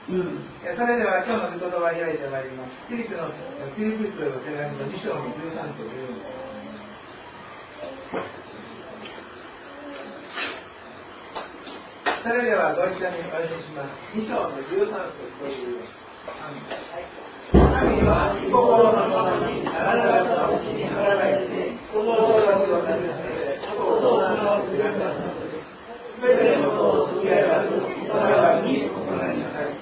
それでは今日の御言葉を開いてまいります。フィリピの手紙の2章の13と14。それではご一緒にお読みします。2章の13と14。神は御心のものにあなた方のうちに働いて、心たちを立てて、心を表すがすべてのことをつぶやかず、それはに行いなさい。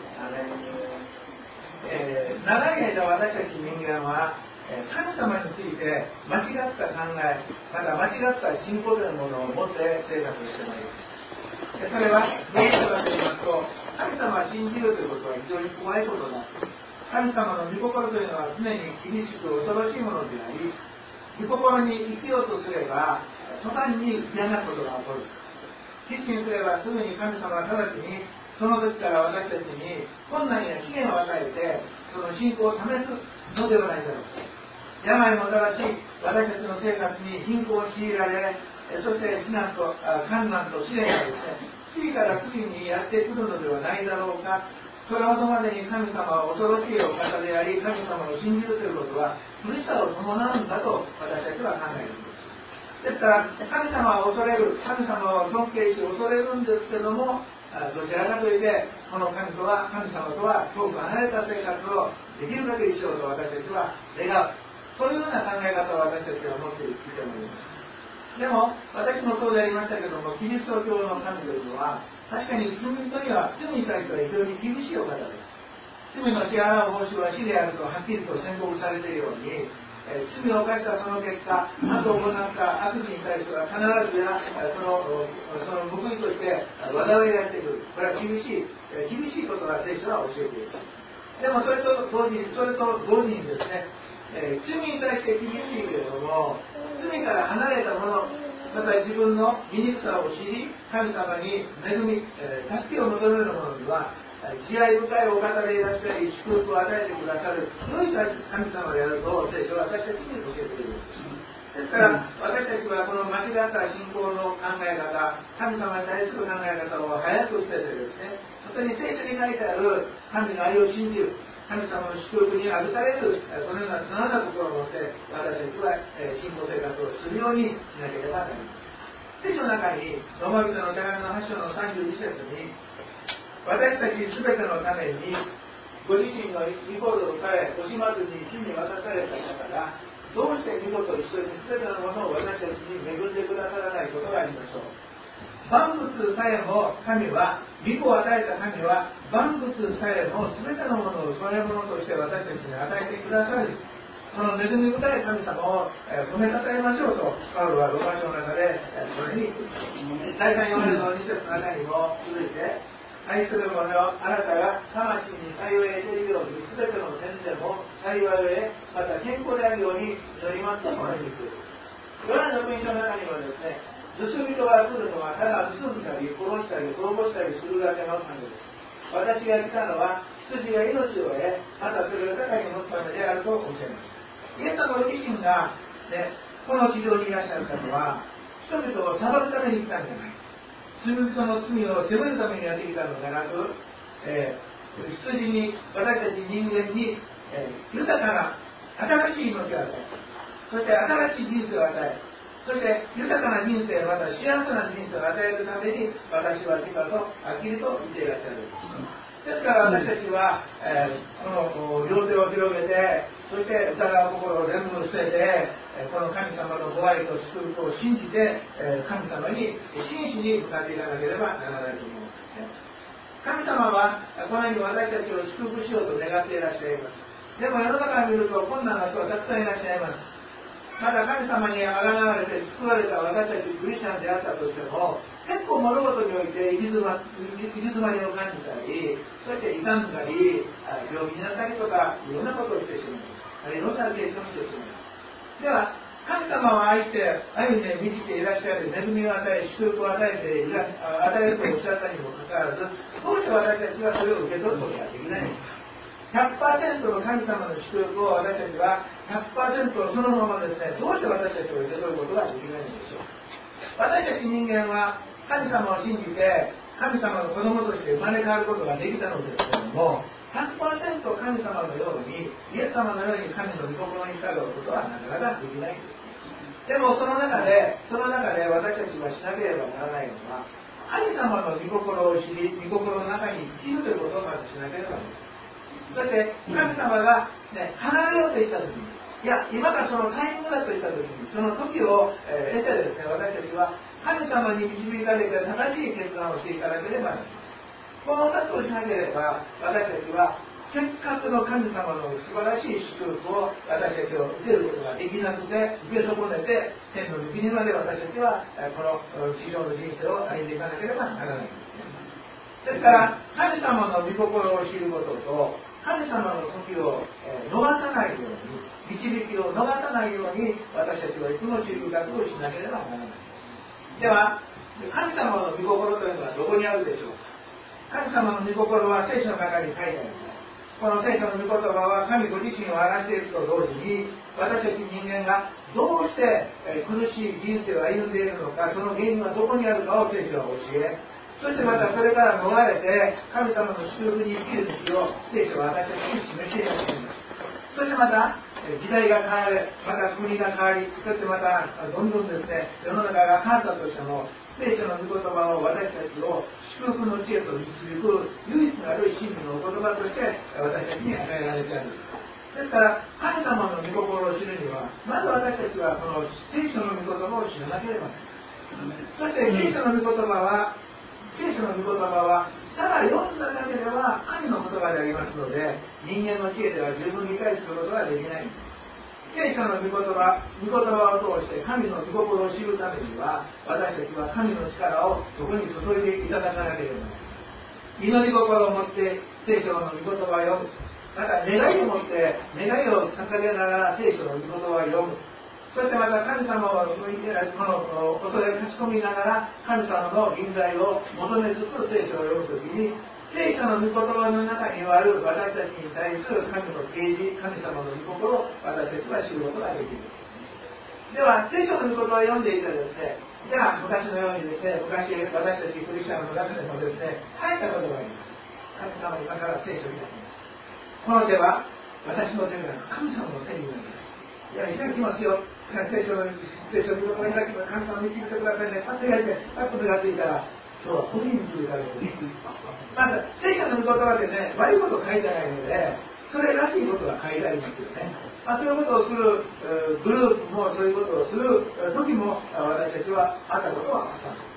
長い間私たち人間は神様について間違った考え、また間違った信仰というものを持って生活してまいります。それはどういうことかと言いますと、神様を信じるということは非常に怖いことだ。神様の御心というのは常に厳しく恐ろしいものであり、御心に生きようとすれば途端に嫌なことが起こる。決心すればすぐに神様は直ちにその時から私たちに困難や試練を与えて、その信仰を試すのではないだろう。病もたらし私たちの生活に貧困を強いられ、そして困難と試練がですね、次から次にやってくるのではないだろうか。それほどまでに神様は恐ろしいお方であり、神様を信じるということは苦しさを伴うんだと私たちは考えるんです。ですから神様を恐れる、神様を尊敬し恐れるんですけども、どちらかといってこの神様とは遠く離れた生活をできるだけしようと私たちは願う。そういうような考え方を私たちは持っていると思います。でも私もそうでありましたけども、キリスト教の神というのは確かに罪に対しては非常に厳しいお方です。罪の支払う報酬は死であるとはっきりと宣告されているように、罪を犯したその結果、後行った悪事に対しては必ずやその報いとして災いがやってくる。これは厳しいことが聖書は教えている。でもそれと同時にですね、罪に対して厳しいけれども、罪から離れたもの、また自分の醜さを知り、神様に恵み、助けを求めるものには慈愛深いお方でいらっしゃり、祝福を与えてくださる良い神様であると聖書は私たちに教えているんです。ですから私たちはこの間違った信仰の考え方、神様に対する考え方を早く捨ててですね、本当に聖書に書いてある神の愛を信じる、神様の祝福に預かれる、そのような素直な心を持って私たちは信仰生活をするようにしなければなりません。聖書の中にローマ人の手紙の8章の32節に、私たちすべてのためにご自身の御心をさえ惜しまずに死に渡された方が、どうして御子と一緒にすべてのものを私たちに恵んでくださらないことがありましょう。万物さえも神は、御子を与えた神は万物さえも全てのものを添え物として私たちに与えてくださる。その恵み深い神様を褒めたたえましょうとパウロはローマ書の中でそれに第3ヨハネの2節の中にも続いて、愛する者よ、あなたが魂に幸いを得ているように、全ての点でも幸いを得、また健康であるように祈りますとこのように言っている。ヨハネの福音書の中にはですね、盗人が来るのはただ盗んだり殺したり滅ぼしたりするだけのためです。私が来たのは羊が命を得、またそれを高いに持つためであるとおっしゃいます。イエス様ご自身が、ね、この地上にいらっしゃったのは人々を裁くために来たんじゃない。罪人の罪を責めるためにやってきたのではなく、羊に、私たち人間に、豊かな新しい命を与え、そして新しい人生を与え、そして豊かな人生、また幸せな人生を与えるために私は来たとはっきりと言っていらっしゃる。ですから私たちは、この両手を広げて、そして疑う心を全部捨てて、この神様のご愛と祝福を信じて、神様に真摯に向かっていかなければならないと思いますね。神様はこのように私たちを祝福しようと願っていらっしゃいます。でも世の中を見ると困難な人はたくさんいらっしゃいます。まだ神様にあがなわれて救われた私たちクリスチャンであったとしても、結構物事において行き詰まりを感じたり、そして傷んだり、病気になったりとか、いろんなことをしてしまいます。いろんな経験をしてしまいます。では、神様を愛に満ちていらっしゃる、恵みを与え、祝福を与えるとおっしゃったにもかかわらず、どうして私たちはそれを受け取ることができないのか。100% の神様の祝福を私たちは 100% そのままですね、どうして私たちを受け取ることができないのでしょう。私たち人間は神様を信じて神様の子供として生まれ変わることができたのですけども、100% 神様のように、イエス様のように神の御心に従うことはなかなかできないんです。でもその中で私たちがしなければならないのは、神様の御心を知り、御心の中に生きるということをまずしなければならない。そして神様が、離れようと言ったときに、いや、今がそのタイミングだと言ったときに、その時を得てですね、私たちは神様に導かれて正しい決断をしていかなければならない。この2つをしなければ、私たちはせっかくの神様の素晴らしい祝福を私たちを受けることができなくて、受け損ねて、天の御国まで私たちはこの地上の人生を歩んでいかなければならないんですね。ですから、神様の御心を知ることと、神様の時を逃さないように、導きを逃さないように、私たちはいつも注意深くしなければならない。では、神様の御心というのはどこにあるでしょうか。神様の御心は聖書の中に書いてあります。この聖書の御言葉は神ご自身を表していると同時に、私たち人間がどうして苦しい人生を歩んでいるのか、その原因はどこにあるかを聖書は教え、そしてまたそれから逃れて神様の祝福に生きる道を聖書は私たちに示していらっしゃいます。そしてまた時代が変わる、また国が変わり、そしてまたどんどんですね、世の中が変わったとしても、聖書の御言葉を私たちを祝福の知恵と導く唯一なる真理のお言葉として私たちに与えられてある。ですから神様の御心を知るには、まず私たちはこの聖書の御言葉を知らなければならない。そして聖書の御言葉はただ読んだだけでは神の言葉でありますので、人間の知恵では十分理解することができない。聖書の御言葉を通して神の御心を知るためには、私たちは神の力をそこに注いでいただかなければならない。祈り心を持って聖書の御言葉を読む。また願いを持って願いを捧げながら聖書の御言葉を読む。そしてまた神様をこの恐れ勝ち込みながら神様の臨在を求めつつ聖書を読むときに、聖書の御言葉の中にある私たちに対する神の啓示、神様の御心を私たちは知ることができる。では聖書の御言葉を読んでいてですね、じゃあ昔のようにですね、昔私たちクリスチャンの中でもですね、書いたことがあります。神様に今から聖書を開きます。この手は私の手ではなく神様の手になります。いや、開きますよ。聖書の御言葉を開きます。神様に導いてくださいね。パッと開いて、パッと目がついたら、今日はこういうふうに導かれている。まず、聖書の御言葉でね、悪いこと書いてないので、それらしいことが書いてありますよね。そういうことをするグループも、そういうことをする時も、私たちはあったことはあったんです。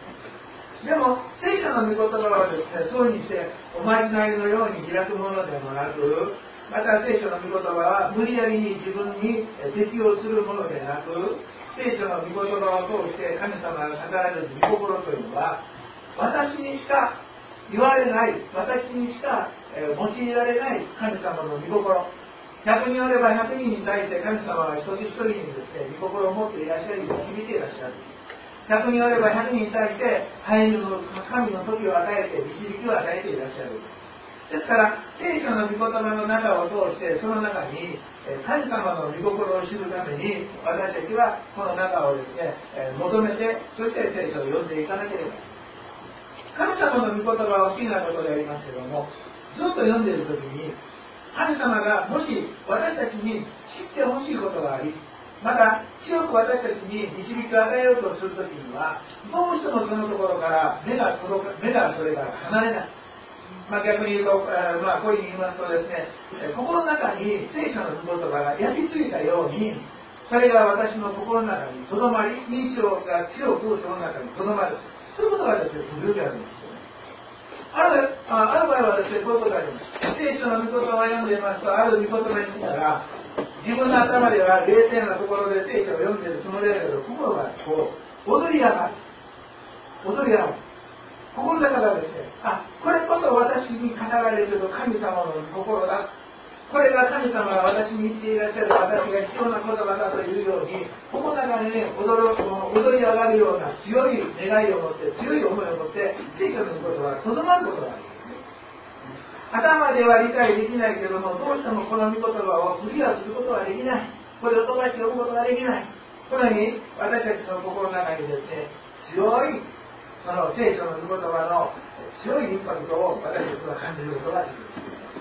でも、聖書の御言葉はですね、そうにして、おまじないのように開くものでもなく、また聖書の御言葉は無理やりに自分に適用するものでなく、聖書の御言葉を通して神様が語られる御心というのは、私にしか言われない、私にしか用いられない神様の御心。100人おれば100人に対して神様は一人一人にですね、御心を持っていらっしゃり、導いていらっしゃる。100人おれば100人に対して神の時を与えて、導きを与えていらっしゃる。ですから聖書の御言葉の中を通して、その中に神様の御心を知るために私たちはこの中をですね、求めて、そして聖書を読んでいかなければ。神様の御言葉は不思議なことでありますけども、ずっと読んでいる時に神様がもし私たちに知ってほしいことがあり、また強く私たちに導きを与えようとする時には、どうしてもそのところから目がそれから離れない。逆に言うと、こういうふうに言いますとですね、心の中に聖書の御言葉が焼き付いたように、それが私の心の中にとどまり、印象が強くその中にとどまる。そういうことがですね、時々あるんですよね。ある場合はですね、こういうことがあります。聖書の御言葉を読んでいますと、ある御言葉に来たら、自分の頭では冷静なところで聖書を読んでいるつもりだけど、心がこう、踊り上がる。心の中がですね、これこそ私に語られる神様の心だ。これが神様が私に言っていらっしゃる私が必要な言葉だというように、心の中にね、踊り上がるような強い願いを持って、強い思いを持って、聖書の言葉がとどまることがあるんですね。頭では理解できないけども、どうしてもこの御言葉をクリアすることはできない。これを飛ばして読むことができない。このように私たちの心の中にですね、強いその聖書の御言葉の強いインパクトを私たちは感じることができる。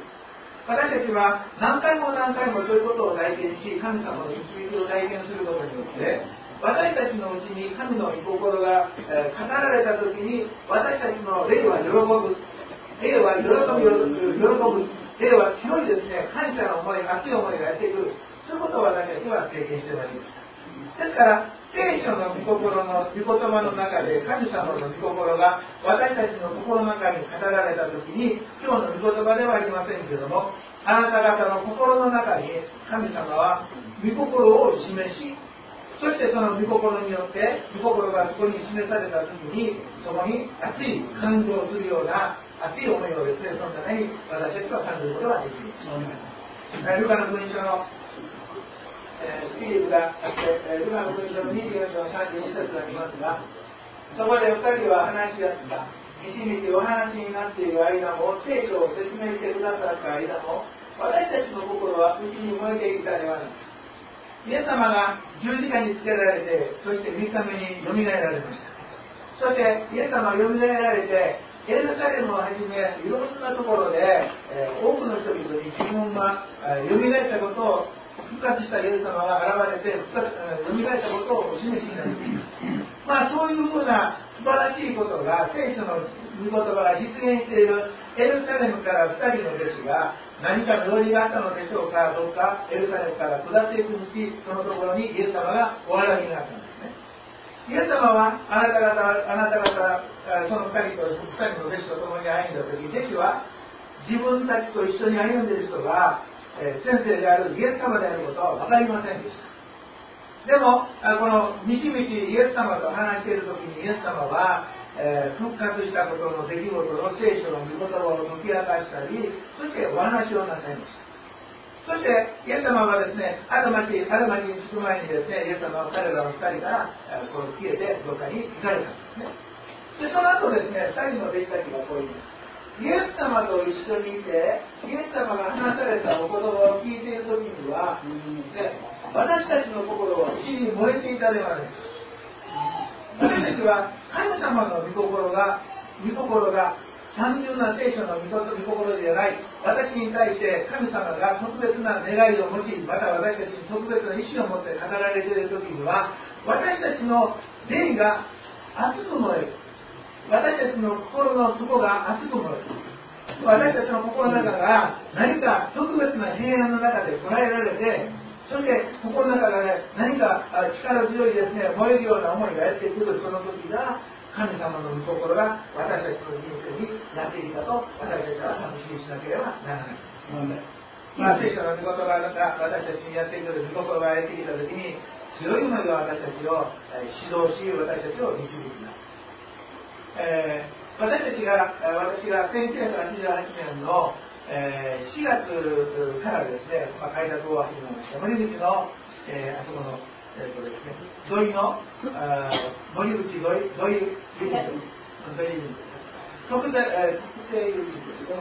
私たちは何回も何回もそういうことを体験し、神様の導きを体験することによって私たちのうちに神の御心が語られたときに、私たちの霊は喜ぶ、霊は喜ぶ、霊は強いですね、感謝の思い、熱い思いがやってくる、そういうことを私たちは経験してまいりました。ですから聖書の御心の御言葉の中で神様の御心が私たちの心の中に語られたときに、今日の御言葉ではありませんけれども、あなた方の心の中に神様は御心を示し、そしてその御心によって御心がそこに示されたときに、そこに熱い感動するような熱い思いをですね、その中に私たちは感じることができる。ルカの福音書のフィリップがあって、ルカの福音書の24章の32節がありますが、そこで2人は話し合った。導いてお話になっている間も、聖書を説明してくださった間も、私たちの心は内に燃えていたではない。イエス様が十字架につけられて、そして3日目によみがえられました。そしてイエス様がよみがえられて、エルサレムをはじめいろんなところで、多くの人々に自分がよみがえったことを、復活したイエス様が現れて、よみがえったことをお示しになりました。そういうふうな素晴らしいことが、聖書の御言葉が実現しているエルサレムから2人の弟子が何かの用事があったのでしょうか、どうかエルサレムから下っていく道、そのところにイエス様がお現れになったんですね。イエス様はあなた方その2人の弟子と共に歩んだとき、弟子は自分たちと一緒に歩んでいる人が先生であるイエス様であることは分かりませんでした。でもこの道々イエス様と話しているときに、イエス様は復活したことの出来事の聖書の御言葉を解き明かしたり、そしてお話をなさいました。そしてイエス様はですね、ある町に着く前にですね、イエス様は彼らの2人からこの消えてどっかに行かれたんですね。でその後ですね、2人の弟子たちがこう言います。イエス様と一緒にいて、イエス様が話されたお言葉を聞いているときには、私たちの心は火に燃えていたではないです。私たちは神様の御心が単純な聖書の御心ではない、私に対して神様が特別な願いを持ち、また私たちに特別な意志を持って語られているときには、私たちの霊が熱く燃える、私たちの心の底が熱く燃える、私たちの心の中が何か特別な平安の中で捉えられて、そして心の中が何か力強いですね、燃えるような思いがやってくる、その時が神様の御心が私たちの人生にやってきたと私たちは確信しなければならない。聖書の御言葉が私たちにやってくる御心がやってきた時に、強い思いが私たちを指導し、私たちを導きます。私が1988年の4月からですね、開拓を始めました。森口の、あそこの、ですね、土井の森口土井ユニット、特定ユニッ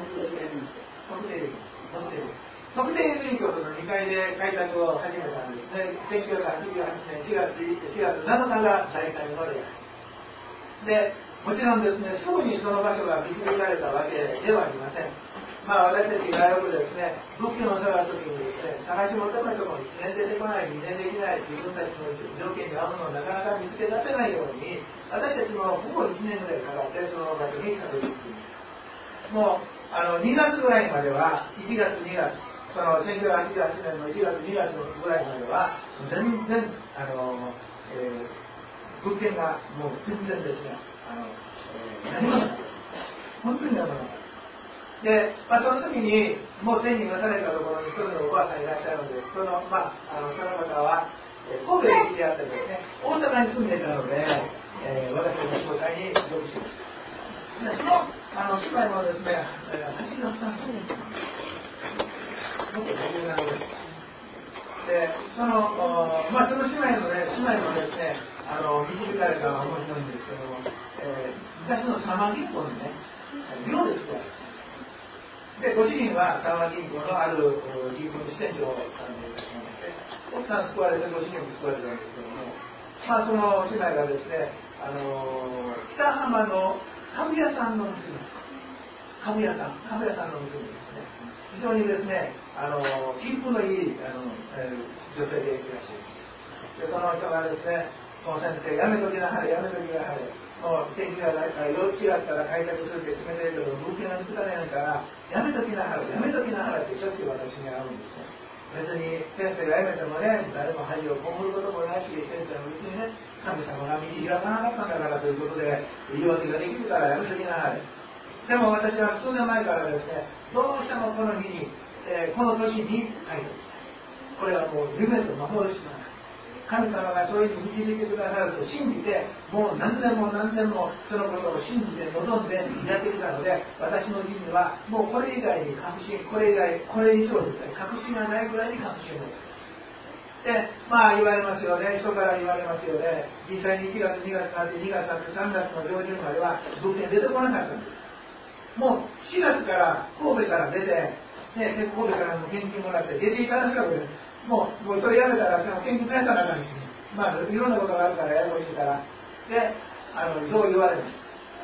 トの2階で開拓を始めたんですね。1988年4月7日が大会の例で、もちろんですね、すぐにその場所が導かれたわけではありません。私たちがよくですね、仏教を探すときにですね、探し求めても1年出てこない、2年できない、自分たちの条件に合うものをなかなか見つけ出せないように、私たちもほぼ1年ぐらいかかってその場所にたどり着きました。もう2月ぐらいまでは、1月2月、その1988年の1月2月ぐらいまでは全然物件がもう全然ですね、何もなかった。本当に何もなかった。で、その時にもう天に召されたところに一人のおばあさんいらっしゃるので、その方は神戸に来てあってですね、大阪に住んでいたので、私たちの紹介に同意しました。で、その姉妹もですね、88歳もっと57です。で、その姉妹もですね、導かれたのは面白いんですけども、昔のサマー銀行のね、寮ですよ。で、ご主人はサマー銀行のある銀行の支店長さんでいらっしゃいまして、奥さん救われてご主人も救われたんですけども、その姉妹がですね、北浜の家具屋さんの娘、家具屋さんの娘ですね。非常にですね、気分のいい女性でいらっしゃいます。でその人がですね、もう先生、やめときなはれ、やめときなはれ、もう席が幼稚園から開拓するって決めてるけど、文献が見つかないから、やめときなはれ、やめときなはれってしょっちゅう私に会うんですね。別に先生が辞めてもね、誰も恥を被ることもないし、先生のうちにね、神様が道開かなかったんだからということで、言い訳ができるからやめときなはれ。でも私は数年前からですね、どうしてもこの日に、この年に書いてこれはもう夢と幻なんだ。神様がそういうふうに導いてくださると信じて、もう何年も何年もそのことを信じて望んでやってきたので、私のうちにはもうこれ以外に確信、これ以上ですね、確信がないぐらいに確信を持ってで、まあ言われますよね、人から言われますよね、実際に1月、2月になって2月になって3月の上旬までは物件出てこなかったんです。もう4月から神戸から出て、ね、神戸からも献金もらって出ていかなかったです。もうそれやめたら献金返さなあかんし、まあいろんなことがあるからややこしいから、で、そう言われます。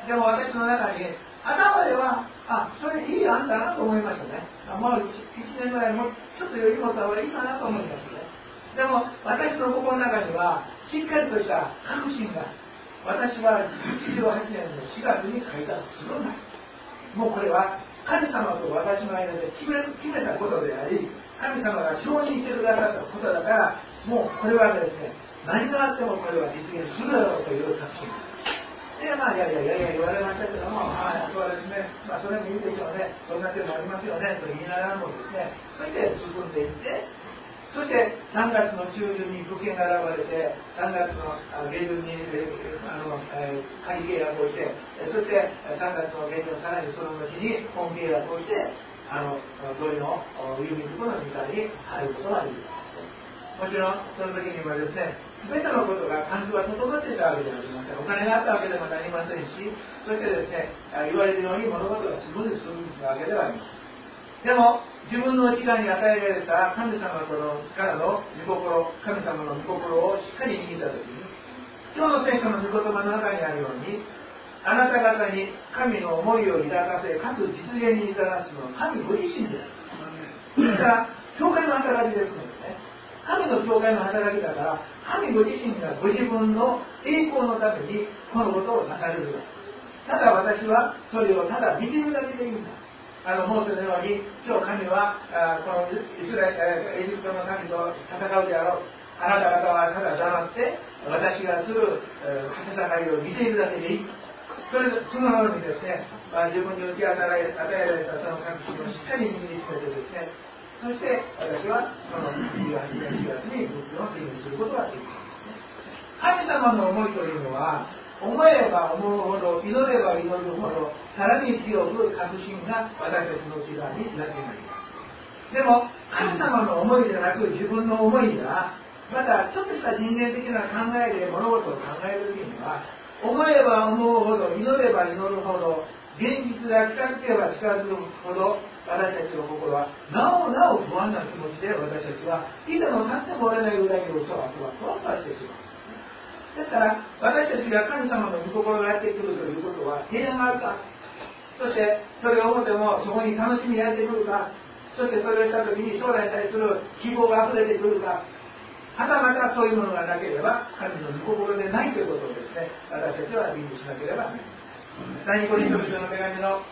でも私の中に、頭では、それいい案だなと思いましたね。もう1年ぐらいもちょっと余裕持った方がいいかなと思いましたね。でも私の心の中には、しっかりとした確信が、私は88年の4月に書いたするんだ。もうこれは神様と私の間で決めたことであり、神様が承認してくださったことだから、もうこれはですね、何があってもこれは実現するだろうという確信で、まあ、いや言われましたけども、そうですね、まあ、それもいいでしょうね、そんな手もありますよねと言いながらもですね、そして進んでいって、そして3月の中旬に物件が現れて、3月の下旬に仮契約をして、そして3月の下旬、さらにその後に本契約をして、通りの郵便局の2階に入ることができます。もちろんその時にはですね、全てのことが環境が整っていたわけではありません。お金があったわけでもありませんし、そしてですね、言われるように物事がスムーズに進むわけではありません。でも自分の内側に与えられた神様からの御心、神様の御心をしっかり握った時に、今日の聖書の御言葉の中にあるように、あなた方に神の思いを抱かせ、かつ実現に至らすのは神ご自身である。それから教会の働きですのでね、神の教会の働きだから、神ご自身がご自分の栄光のためにこのことをなされる。ただ私はそれをただ見ているだけでいいんだ。モーセのように、今日神はこのエジプトの神と戦うであろう。あなた方はただ黙って私がする戦いを見ているだけでいい。そのようにですね、自分に与えられたその確信をしっかり握りしめてですね、そして私はその88年4月に仏教を手にすることができるんですね。神様の思いというのは、思えば思うほど、祈れば祈るほど、さらに強く確信が私たちの内側になってまいります。でも神様の思いでなく自分の思いが、またちょっとした人間的な考えで物事を考えるときには、思えば思うほど、祈れば祈るほど、現実が近づけば近づくほど、私たちの心はなおなお不安な気持ちで、私たちはいつもなっても折れない裏切りをそわそわしてしまう。ですから私たちが神様の御心がやってくるということは平安があるか、そしてそれを思ってもそこに楽しみがやってくるか、そしてそれをした時に将来に対する希望があふれてくるか、はたまたそういうものがなければ神の御心でないということをですね、私たちは理解しなければなりません。第2コリント人の手紙の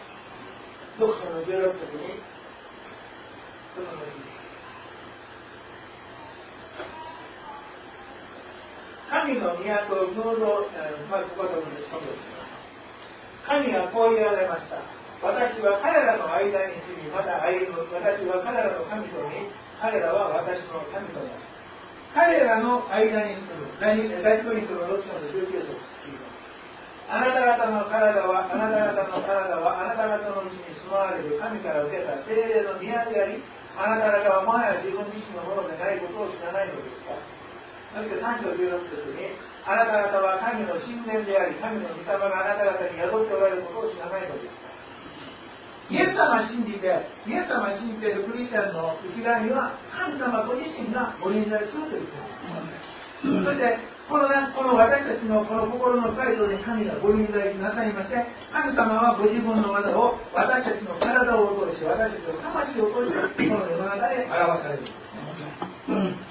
6章の16節にその後に、神の都をここで今度します。神はこう言われました。私は彼らの間に住み、また歩む。私は彼らの神とに、彼らは私の神となる。彼らの間に住む。第1コリントの6章の19節。あなた方の体はあなた方のうちに住まわれる神から受けた聖霊の宮であり、あなた方はもはや自分自身のものでないことを知らないのですか。そして3章16節に、あなた方は神の神殿であり、神の御霊があなた方に宿っておられることを知らないのですか。イエス様を信じているクリスチャンの内側には、神様ご自身がご臨在するということです。 そしてこの私たちのこの心の態度に神がご臨在なさいまして、神様はご自分の技を私たちの体を通し、私たちの魂を通してこの世の中で表されるんです。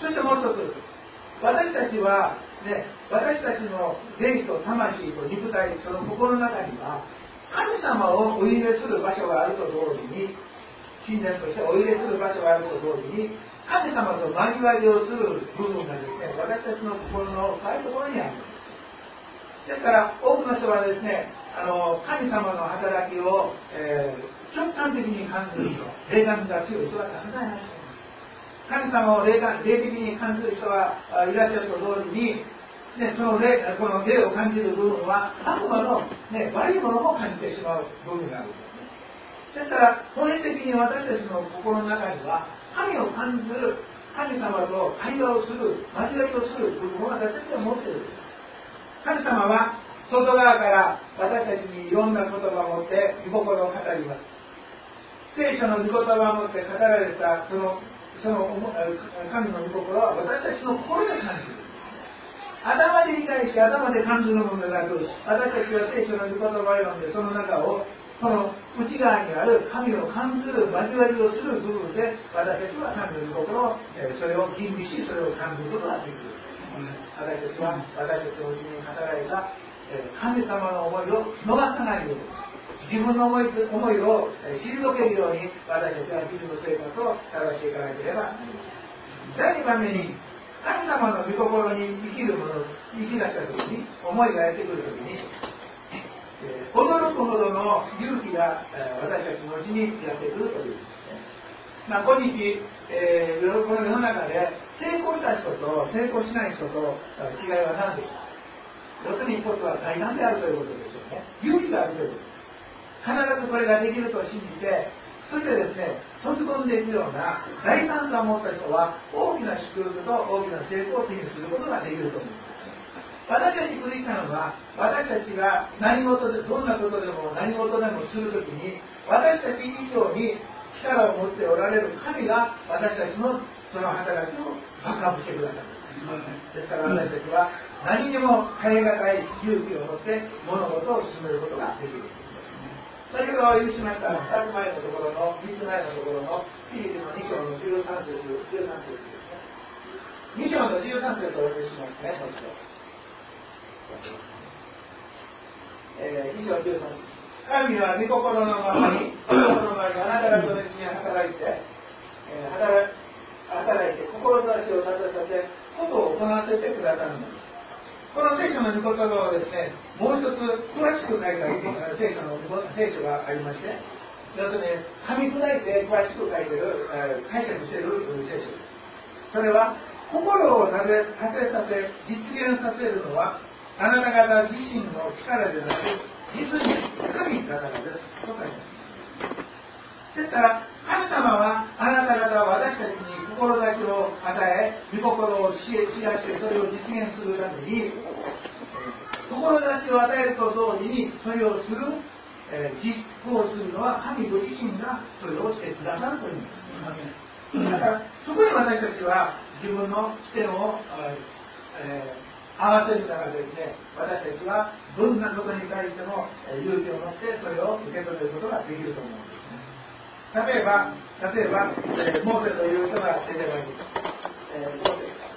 そしてもう一つ、私たちは、ね、私たちの霊と魂と肉体、その心の中には神様をお入れする場所があると同時に、神殿としてお入れする場所があると同時に、神様と交わりをする部分がですね、私たちの心の深いところにある。ですから多くの人はですね、神様の働きを、直感的に感じる人、霊感が強い人がたくさんいらっしゃいます。神様を霊的に感じる人がいらっしゃると同時に、ね、この霊を感じる部分は悪魔の、ね、悪いものも感じてしまう部分があるんですね。ですから本質的に私たちの心の中には神を感じる、神様と会話をする、交わりをする部分を私たちは持っているんです。神様は外側から私たちにいろんな言葉を持って御心を語ります。聖書の御言葉を持って語られたその神の御心は私たちの心で感じる。頭で理解して頭で感じるものでなく、私たちは聖書の御言葉を読んでその中をこの内側にある神を感じる交わりをする部分で私たちは神の御心をそれを吟味し、それを感じることができる。私たちは私たちのうちに働いた神様の思いを逃さないように、自分の思いを退けるように私たちは日々の生活を正していかなければなりません。第2番目に、神様の御心に生きるもの、生き出したときに、思いがやってくるときに、驚くほどの勇気が私たちのうちにやってくるというですね。今日、この世の中で成功した人と成功しない人と違いは何でしょう。要するに一つは大胆であるということですよね。勇気があるということです。必ずこれができると信じて、そしてですね、飛び込んでいくような大胆さを持った人は大きな祝福と大きな成功を手にすることができると思います。私たちクリスチャンは、私たちが何事でどんなことでも何事でもするときに、私たち以上に力を持っておられる神が私たちのその働きをバックアップしてくださる。ですから私たちは何にも変え難い勇気を持って物事を進めることができる。先ほどお言いしました2つ前のところの3つ前のところのフィリピンの2章の13節ですね。2章の13節をお読みしますね。もう一度。2章13節。神は御心のままにあなた方のうちに働いて志を立てさせことを行わせてくださるのです。この聖書の御言葉をですね、もう一つ詳しく書いた聖書がありまして、要するに噛み砕いて詳しく書いてる解釈している聖書です。それは心を立てさせ実現させるのはあなた方自身の力でなく実に神だからですと書いてあります。ですから神様はあなた方は私たちに志を与え、御心を知らしてそれを実現するために志を与えると同時にそれをする、実行するのは神ご自身がそれをしてくださるというんです。だからそこに私たちは自分の視点を、合わせるからですね、私たちはどんなことに対しても勇気を持ってそれを受け止めることができると思うんです。例えば、モーセという人が出てまいります。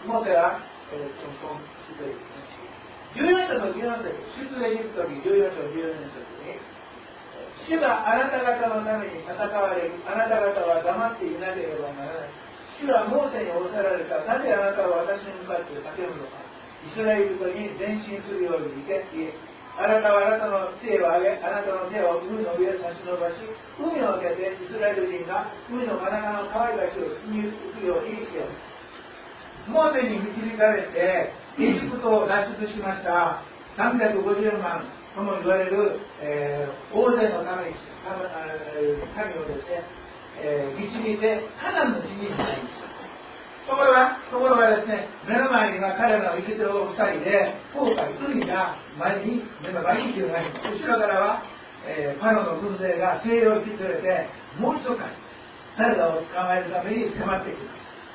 モーセは、14章の14節、出エジプト記14章14節に、主があなた方のために戦われる、あなた方は黙っていなければならない。主はモーセに仰せられた、なぜあなたは私に向かって叫ぶのか。イスラエル人に前進するように言え。あなたはあなたの手を上げ、あなたの手を海の上へ差し伸ばし、海を開けてイスラエル人が海の真中の乾いた地を進み行くようにしよう。モーセに導かれてエジプトを脱出しました350万とも言われる、大勢の民をですね、導いてカナンの地になりました。ところがですね、目の前には彼らの生きてる2人で、紅海、海が目の前に広がります。後ろからは、パロの軍勢が西洋を引き連れて、もう一度彼らを捕まえるために迫ってきます。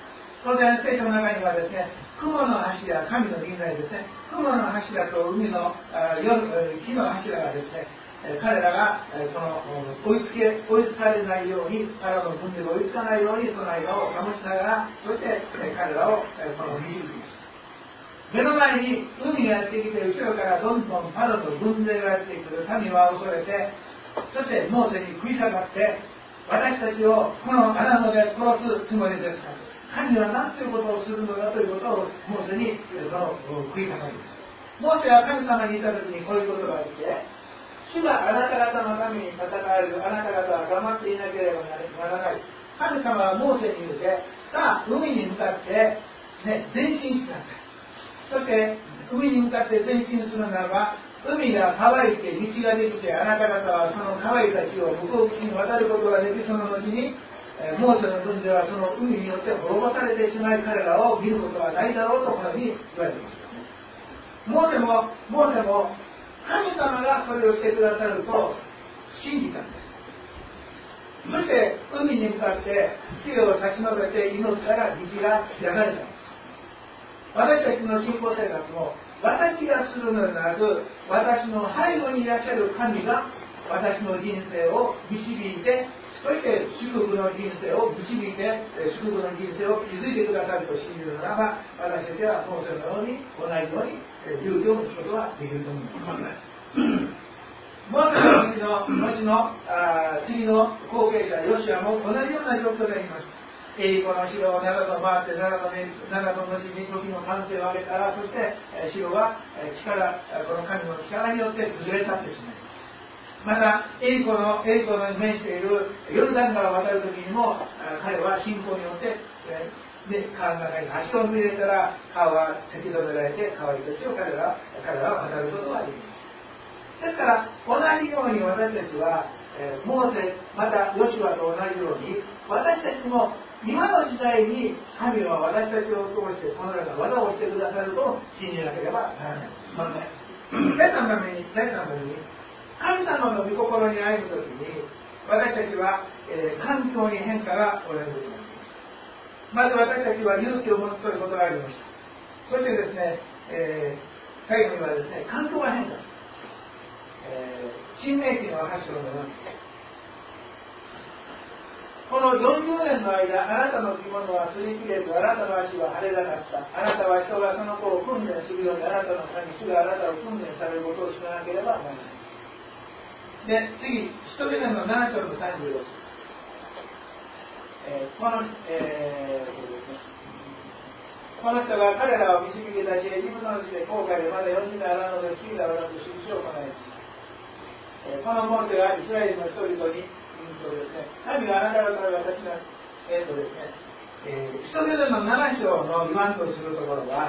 当然聖書の中にはですね、雲の柱、神の臨在ですね、雲の柱と海の火の柱がですね、彼らがこの追いつかれないように、彼らの軍勢が追いつかないようにその間を保ちながら、そして彼らをこの導きました。目の前に海がやってきて、後ろからどんどんパロと軍勢がやってくる。民は恐れて、そしてモーセに食い下がって、私たちをこの穴ので殺すつもりですか。神は何ということをするのだということをモーセにその食い下がります。モーセは神様にいた時にこういうことがあって、主があなた方のために戦える、あなた方は頑張っていなければならない。神様はモーセに言うて、さあ海に向かって、ね、前進しなさい。そして海に向かって前進するならば、海が乾いて道ができて、あなた方はその乾いた地を向こう岸に渡ることができ、その後にモーセの軍ではその海によって滅ぼされてしまい、彼らを見ることはないだろうとこのように言われています。モーセも神様がそれをしてくださると信じたんです。そして海に向かって手を差し伸べて祈ったら道が開かれたんです。私たちの信仰生活も、私がするのではなく、私の背後にいらっしゃる神が私の人生を導いて、そして祝福の人生を導いて、祝福の人生を築いてくださると信じるならば、私たちはモーセのように同じように勇気を持つことができると思います。モーセの後の次の後継者ヨシュアも同じような状況でありました。エリコの城を7度回って7度の後に時の完成を上げたら、そして城はこの神の力によって崩れ去ってしまいます。またエリコの面しているヨルダン川を渡る時にも、彼は信仰によって川の中に足を踏み入れたら、川はせき止められて乾いた地を彼らは渡ることができます。ですから同じように私たちはモーセまたヨシュアと同じように、私たちも今の時代に神は私たちを通してこのような技をしてくださると信じなければならない。第3番目に神様の御心に歩むときに、私たちは、環境に変化が起こります。まず私たちは勇気を持つということがありました。そしてですね、最後にはですね、環境が変化する。新明記の8章の4、この40年の間、あなたの着物は擦り切れず、あなたの足は腫れなかった。あなたは人がその子を訓練するように、あなたの神主があなたを訓練されることを知らなければならない。で、次、使徒行伝の7章の36。この人が彼らを導き出し、エジプトの地で航海でまだ40年あらぬので、不思議な技と印を行いました。このモーセがイスラエルの人々に神があなた方が私のですね、使徒行伝の7章の言わんとするところは、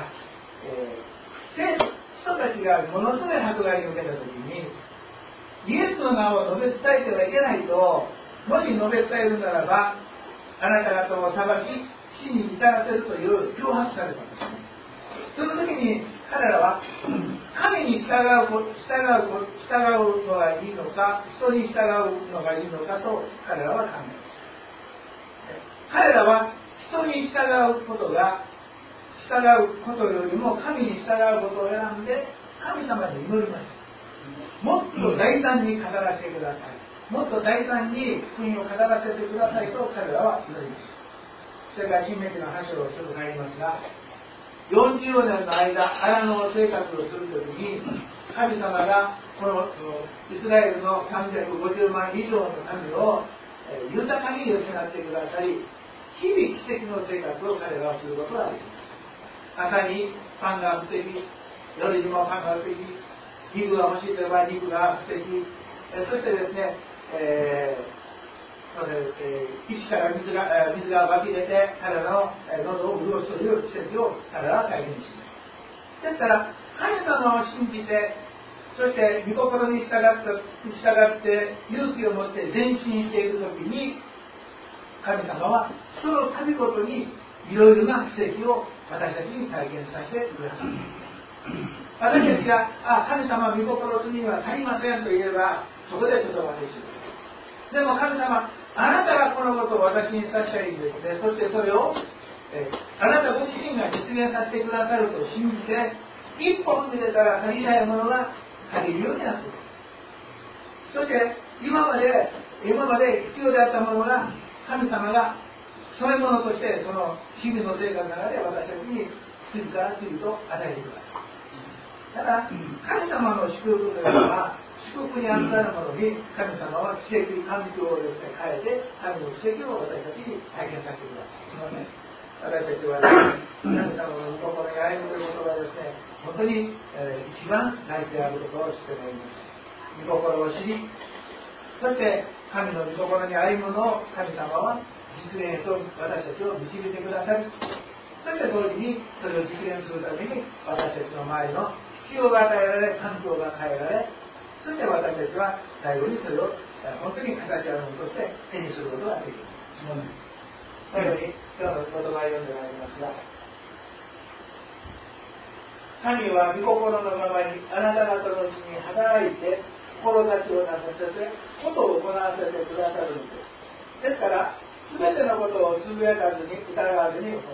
人たちがものすごい迫害を受けたときに、イエスの名を述べ伝えてはいけないと、もし述べ伝えるならば、あなた方を裁き、死に至らせるという脅迫されたんですね。その時に彼らは神に従うのがいいのか、人に従うのがいいのかと彼らは考えました。彼らは人に従うことよりも神に従うことを選んで神様に祈りました。もっと大胆に語らせてください。もっと大胆に福音を語らせてくださいと彼らは祈りました。それから新明記の8章をちょっと入りますが、40年の間、荒野生活をするときに、神様がこのイスラエルの350万以上の民を豊かに養ってくださり、日々奇跡の生活を彼らはすることができます。朝にパンが不適、夜にもパンが不適、肉が欲しいといえば肉が不適、そしてですね、石から水が湧き出て彼らの喉を潤すという奇跡を彼らは体現します。ですから神様を信じて、そして御心に従って勇気を持って前進しているときに、神様はその度ごとにいろいろな奇跡を私たちに体験させてください。私たちが神様御心するには足りませんと言えば、そこでちょっとお待ちしてください。でも神様、あなたがこのことを私にさせたいんですね。そしてそれをあなたご自身が実現させてくださると信じて、一本入れたら足りないものが足りるようになっている。そして今まで必要であったものが、神様がそういうものとしてその日々の生活の中で私たちに次から次と与えてください。ただ神様の祝福というのは、祝福に預かるものに神様は奇跡環境をですね変えて、神の奇跡を私たちに体験させてください。私たちは、神様の御心に歩むということはですね、本当に、一番大事であることを知ってまいりました。御心を知り、そして神の御心に歩むのを神様は実現へと私たちを導いてくださり、そして同時にそれを実現するために私たちの周りの必要が与えられ、環境が変えられ、そして私たちは最後にそれを本当に形あるものとして手にすることができる。最後に今日の言葉を読んでまいりますが、神は御心のままにあなた方のうちに働いて志をなさせてことを行わせてくださるのです。ですから全てのことをつぶやかずに疑わずに行います。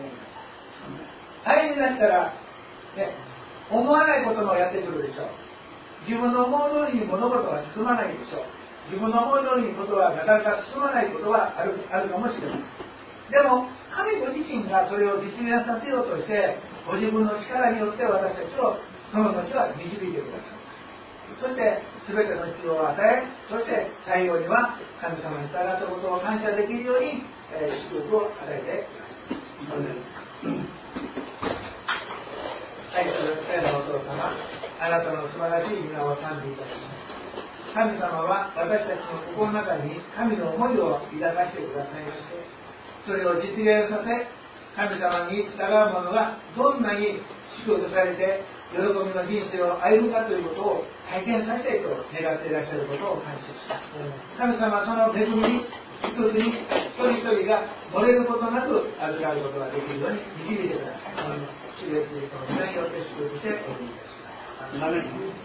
歩み出したら、ね、思わないこともやってくるでしょう。自分の思う通りに物事は進まないでしょう。自分の思う通りにことはなかなか進まないことはあるかもしれません。でも神ご自身がそれを実現させようとして、ご自分の力によって私たちをその後は導いてください。そして全ての必要を与え、そして最後には神様に従ったことを感謝できるように、祝福を与えてください。愛する天のお父様、あなたの素晴らしい皆を賛美いたします。神様は私たちの心の中に神の思いを抱かせてくださいまして、それを実現させ、神様に従う者がどんなに祝福されて喜びの人生を歩むかということを体験させたいと願っていらっしゃることを感謝します。神様はその恵みに、祝福に一人一人が漏れることなく預かることができるように導いてください。主イエスキリストの皆によって祝福してお祈りいたします。